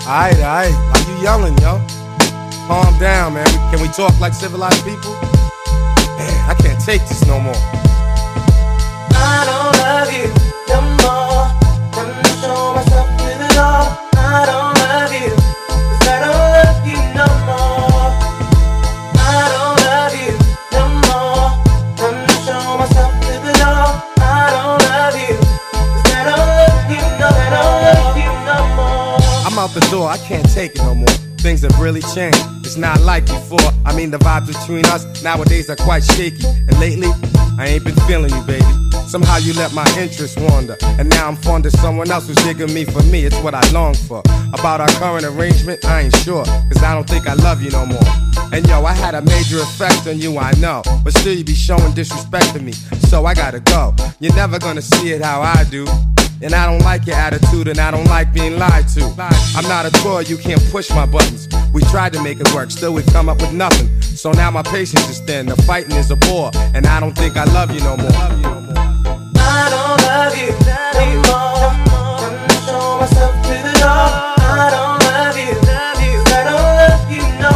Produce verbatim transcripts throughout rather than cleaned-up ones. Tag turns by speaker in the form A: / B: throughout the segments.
A: Alright, alright. Why you yelling, yo? Calm down, man. Can we talk like civilized people? Man, I can't take this no more.
B: I don't love you no more. Let me show myself with it all. I don't love you, 'cause I don't love you no more. I don't love you no more. Let me show myself with it all. I don't love you, 'cause I don't love you no, I don't love you no more.
A: I'm out the door, I can't take it no more. Things have really changed, it's not like before. I mean, the vibes between us nowadays are quite shaky. And lately, I ain't been feeling you, baby. Somehow you let my interest wander, and now I'm fond of someone else who's digging me for me. It's what I long for. About our current arrangement, I ain't sure, 'cause I don't think I love you no more. And yo, I had a major effect on you, I know, but still you be showing disrespect to me, so I gotta go. You're never gonna see it how I do. And I don't like your attitude, and I don't like being lied to. I'm not a toy, you can't push my buttons. We tried to make it work, still we've come up with nothing. So now my patience is thin, the fighting is a bore, and I don't think I love you no more.
B: I don't love you anymore. Let me show myself to the door. I don't love you, 'cause I don't love you no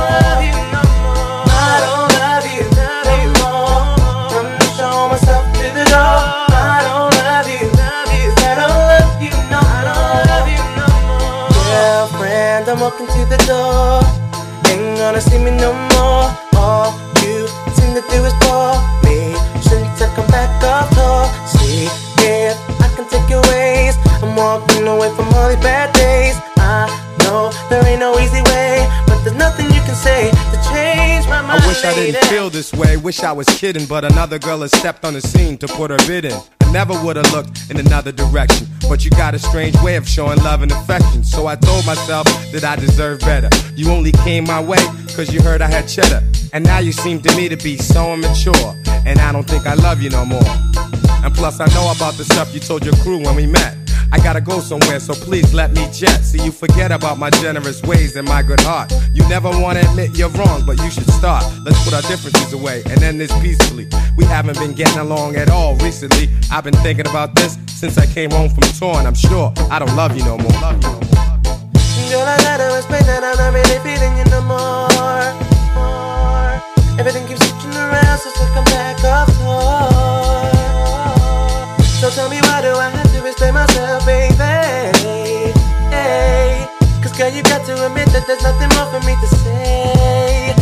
B: more. I don't love you anymore. Let me show myself to the door. I don't love you, 'cause I don't love you no, I don't love you no more. Girlfriend, I'm walking to the door. Ain't gonna see me no more. All you seem to do is bore me. Shouldn't you come back off tour? See if I can take your ways. I'm walking away from all these bad days. I know there ain't no easy way, but there's nothing you can say to change my mind.
A: I wish I didn't feel this way, wish I was kidding, but another girl has stepped on the scene to put her bid in. I never would've looked in another direction, but you got a strange way of showing love and affection. So I told myself that I deserve better. You only came my way 'cause you heard I had cheddar, and now you seem to me to be so immature, and I don't think I love you no more. And plus I know about the stuff you told your crew when we met. I gotta go somewhere, so please let me jet. See, you forget about my generous ways and my good heart. You never wanna admit you're wrong, but you should start. Let's put our differences away and end this peacefully. We haven't been getting along at all recently. I've been thinking about this since I came home from tour, and I'm sure I don't love you no more. Love you no more.
B: Girl, I gotta explain that I'm not really feeling you no more. Everything keeps switching around since I come back off tour. So tell me, why do I have to explain myself, baby? Hey, 'cause girl, you got to admit that there's nothing more for me to say.